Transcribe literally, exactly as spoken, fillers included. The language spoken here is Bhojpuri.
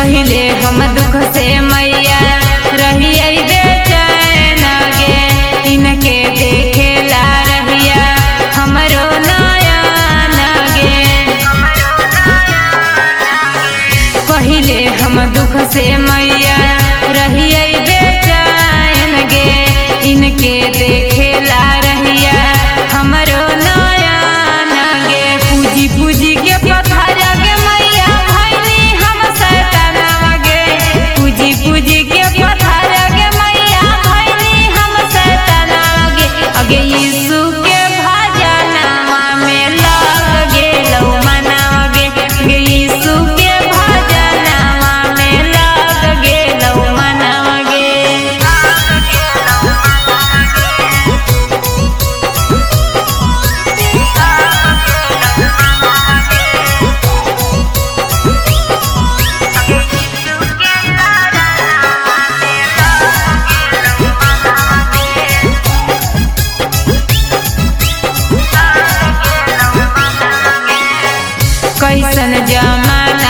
पहिले हम दुख से मैया रहिए बेचैन गे, इनके देखेला रहिया हमरो नयन गे। पहिले हम दुख से मैया रहिए बेचैन गे, इनके देखेला रहिया हमरो नयन गे। पूजी पूजी के पत्थर गे मैया भैनी हम सैतानवा गे, पूजी पूजी के पत्थर गे मैया भैनी हम सैतानवा गे। अगे यीशु के भजनवा में लग गेलौ मनवा गे, गे यीशु के भजनवा में लग गेलौ मनवा गे। कैसन जमाना